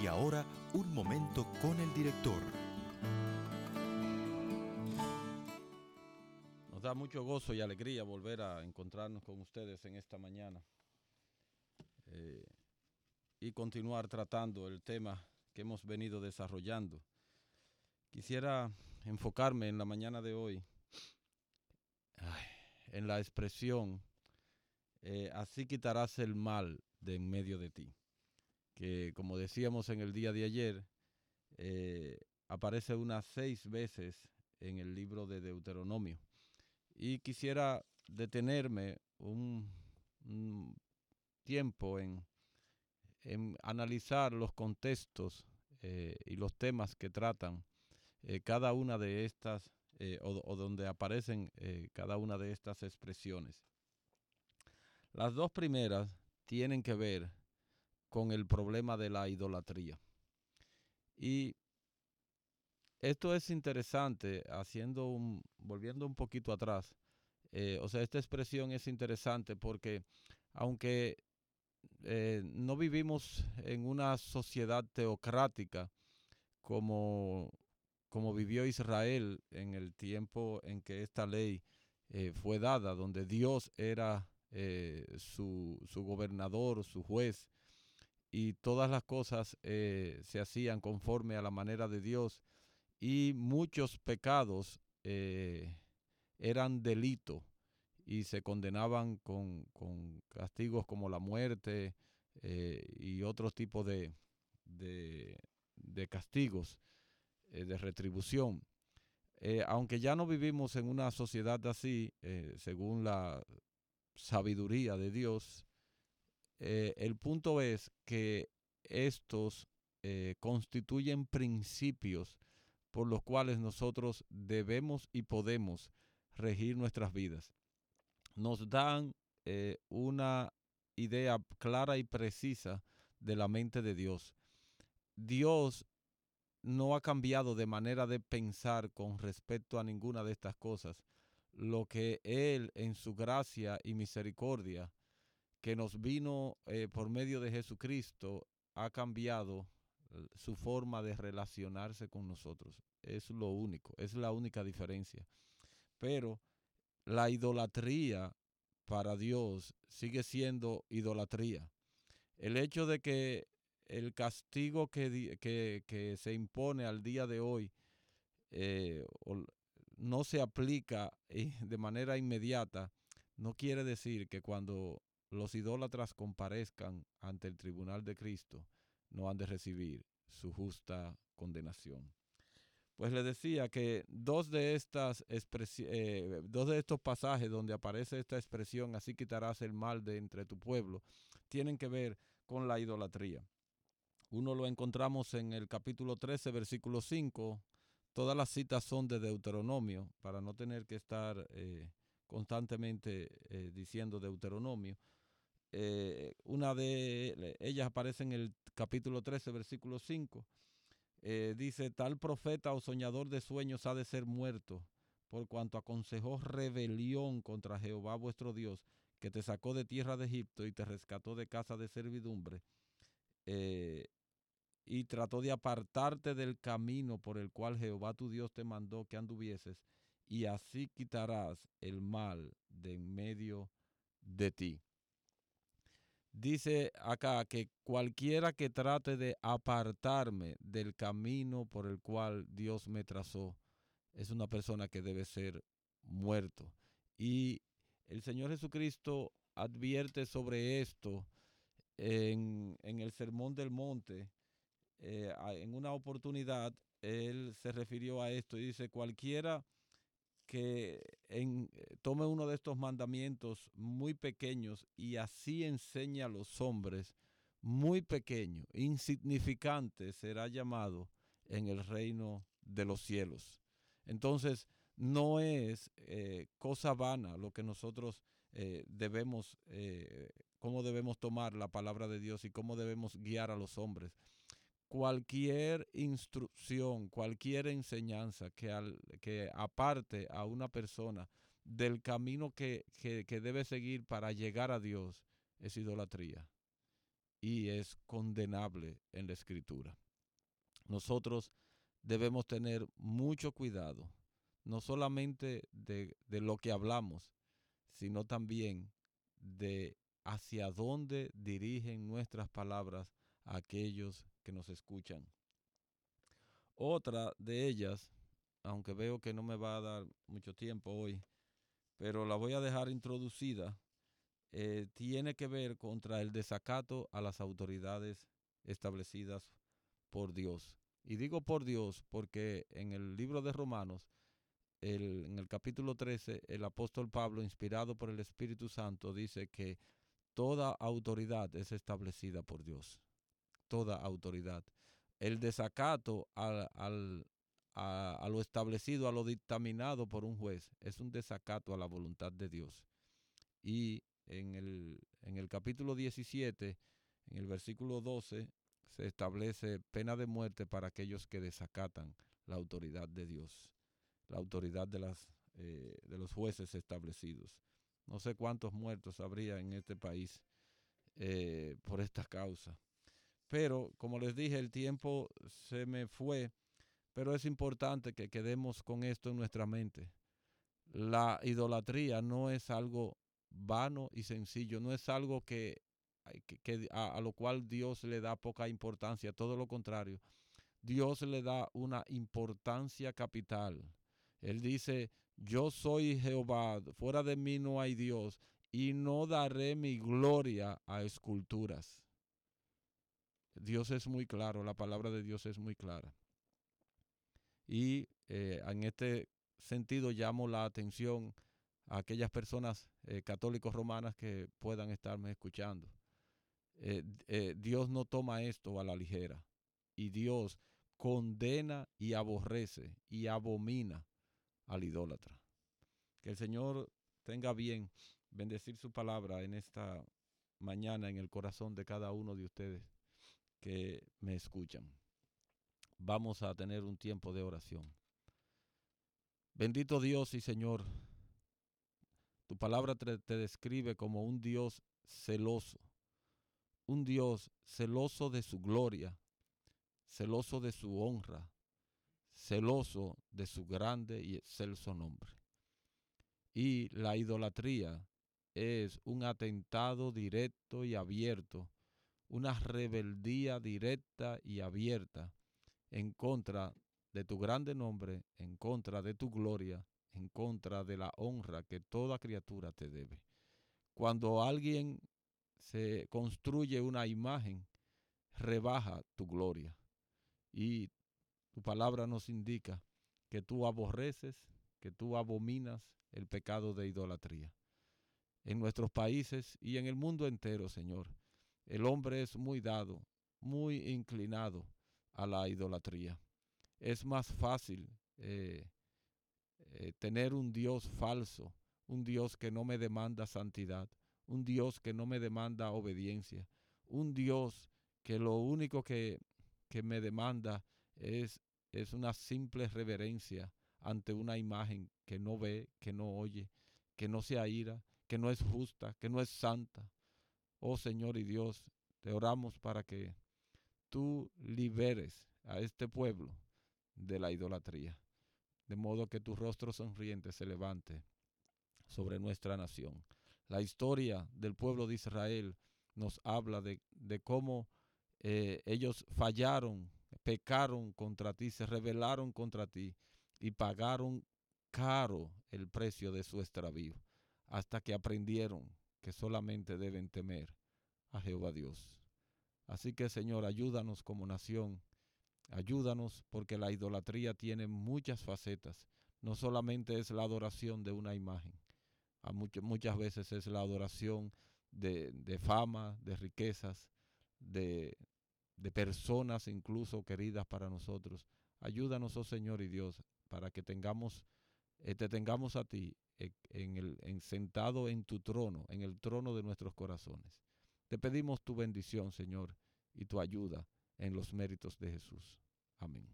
Y ahora, un momento con el director. Nos da mucho gozo y alegría volver a encontrarnos con ustedes en esta mañana y continuar tratando el tema que hemos venido desarrollando. Quisiera enfocarme en la mañana de hoy en la expresión así quitarás el mal de en medio de ti, que como decíamos en el día de ayer, aparece unas 6 veces en el libro de Deuteronomio. Y quisiera detenerme un tiempo en analizar los contextos y los temas que tratan cada una de estas, o donde aparecen cada una de estas expresiones. Las dos primeras tienen que ver con el problema de la idolatría. Y esto es interesante, volviendo un poquito atrás. Esta expresión es interesante porque aunque no vivimos en una sociedad teocrática como vivió Israel en el tiempo en que esta ley fue dada, donde Dios era su gobernador, su juez, y todas las cosas se hacían conforme a la manera de Dios, y muchos pecados eran delito y se condenaban con castigos como la muerte y otros tipos de castigos, de retribución. Aunque ya no vivimos en una sociedad así, según la sabiduría de Dios, el punto es que estos constituyen principios por los cuales nosotros debemos y podemos regir nuestras vidas. Nos dan una idea clara y precisa de la mente de Dios. Dios no ha cambiado de manera de pensar con respecto a ninguna de estas cosas. Lo que Él, en su gracia y misericordia, que nos vino por medio de Jesucristo, ha cambiado su forma de relacionarse con nosotros. Es lo único, es la única diferencia. Pero la idolatría para Dios sigue siendo idolatría. El hecho de que el castigo que se impone al día de hoy no se aplica de manera inmediata, no quiere decir que cuando los idólatras comparezcan ante el tribunal de Cristo, no han de recibir su justa condenación. Pues le decía que dos de estos pasajes donde aparece esta expresión, así quitarás el mal de entre tu pueblo, tienen que ver con la idolatría. Uno lo encontramos en el capítulo 13, versículo 5. Todas las citas son de Deuteronomio, para no tener que estar constantemente diciendo Deuteronomio. Una de ellas aparece en el capítulo 13, versículo 5. Dice, tal profeta o soñador de sueños ha de ser muerto, por cuanto aconsejó rebelión contra Jehová vuestro Dios, que te sacó de tierra de Egipto y te rescató de casa de servidumbre, y trató de apartarte del camino por el cual Jehová tu Dios te mandó que anduvieses, y así quitarás el mal de en medio de ti. Dice acá que cualquiera que trate de apartarme del camino por el cual Dios me trazó es una persona que debe ser muerto. Y el Señor Jesucristo advierte sobre esto en el Sermón del Monte. En una oportunidad Él se refirió a esto y dice, cualquiera que tome uno de estos mandamientos muy pequeños y así enseña a los hombres, muy pequeño, insignificante, será llamado en el reino de los cielos. Entonces, no es cosa vana lo que nosotros cómo debemos tomar la palabra de Dios y cómo debemos guiar a los hombres. Cualquier instrucción, cualquier enseñanza que aparte a una persona del camino que debe seguir para llegar a Dios es idolatría. y es condenable en la Escritura. Nosotros debemos tener mucho cuidado, no solamente de lo que hablamos, sino también de hacia dónde dirigen nuestras palabras a aquellos que nos escuchan. Otra de ellas, aunque veo que no me va a dar mucho tiempo hoy, pero la voy a dejar introducida, tiene que ver contra el desacato a las autoridades establecidas por Dios. Y digo por Dios porque en el libro de Romanos, en el capítulo 13, el apóstol Pablo, inspirado por el Espíritu Santo, dice que toda autoridad es establecida por Dios. Toda autoridad. El desacato a lo establecido, a lo dictaminado por un juez, es un desacato a la voluntad de Dios. Y en el capítulo 17, en el versículo 12, se establece pena de muerte para aquellos que desacatan la autoridad de Dios, la autoridad de los jueces establecidos. No sé cuántos muertos habría en este país por esta causa. Pero, como les dije, el tiempo se me fue, pero es importante que quedemos con esto en nuestra mente. La idolatría no es algo vano y sencillo, no es algo a lo cual Dios le da poca importancia, todo lo contrario. Dios le da una importancia capital. Él dice, yo soy Jehová, fuera de mí no hay Dios, y no daré mi gloria a esculturas. Dios es muy claro, la palabra de Dios es muy clara. Y en este sentido llamo la atención a aquellas personas católicos romanas que puedan estarme escuchando. Dios no toma esto a la ligera, y Dios condena y aborrece y abomina al idólatra. Que el Señor tenga bien bendecir su palabra en esta mañana en el corazón de cada uno de ustedes que me escuchan. Vamos a tener un tiempo de oración. Bendito Dios y Señor, tu palabra te describe como un Dios celoso de su gloria, celoso de su honra, celoso de su grande y excelso nombre. Y la idolatría es un atentado directo y abierto, una rebeldía directa y abierta en contra de tu grande nombre, en contra de tu gloria, en contra de la honra que toda criatura te debe. Cuando alguien se construye una imagen, rebaja tu gloria. Y tu palabra nos indica que tú aborreces, que tú abominas el pecado de idolatría. En nuestros países y en el mundo entero, Señor, el hombre es muy dado, muy inclinado a la idolatría. Es más fácil tener un Dios falso, un Dios que no me demanda santidad, un Dios que no me demanda obediencia, un Dios que lo único que me demanda es una simple reverencia ante una imagen que no ve, que no oye, que no se aira, que no es justa, que no es santa. Oh Señor y Dios, te oramos para que tú liberes a este pueblo de la idolatría, de modo que tu rostro sonriente se levante sobre nuestra nación. La historia del pueblo de Israel nos habla de cómo ellos fallaron, pecaron contra ti, se rebelaron contra ti y pagaron caro el precio de su extravío, hasta que aprendieron que solamente deben temer a Jehová Dios. Así que, Señor, ayúdanos como nación. Ayúdanos porque la idolatría tiene muchas facetas. No solamente es la adoración de una imagen. Muchas veces es la adoración de fama, de riquezas, de personas incluso queridas para nosotros. Ayúdanos, oh Señor y Dios, para que te tengamos a ti sentado en tu trono, en el trono de nuestros corazones. Te pedimos tu bendición, Señor, y tu ayuda en los méritos de Jesús. Amén.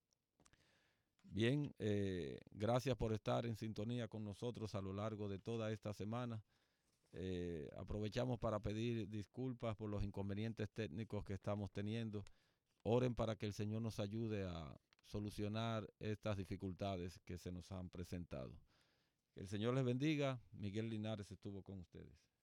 Bien, gracias por estar en sintonía con nosotros a lo largo de toda esta semana. Aprovechamos para pedir disculpas por los inconvenientes técnicos que estamos teniendo. Oren para que el Señor nos ayude a solucionar estas dificultades que se nos han presentado. Que el Señor les bendiga. Miguel Linares estuvo con ustedes.